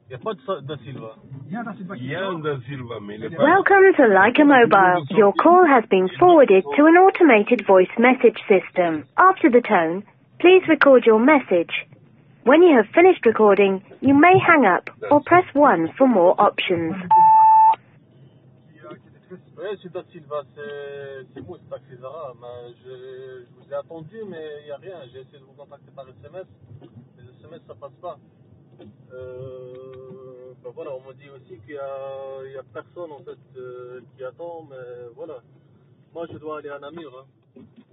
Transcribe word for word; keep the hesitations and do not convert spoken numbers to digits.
Il n'y a pas de Sa- Da Silva. Il y a un Da Silva Il qui y a sort. un Da Silva, mais il est pas... Welcome to Leica Mobile. Your call has been forwarded to an automated voice message system. After the tone, please record your message. When you have finished recording, you may hang up or press one for more options. Qui, euh, qui était très... Oui, c'est Da Silva, c'est c'est moi, c'est Taxi Zara. Mais je, je vous ai attendu, mais il n'y a rien. J'ai essayé de vous contacter par S M S. Les S M S, ça passe pas. Euh, ben voilà, on m'a dit aussi qu'il y a, il y a personne en fait euh, qui attend, mais voilà. Moi, je dois aller à Namur. Hein.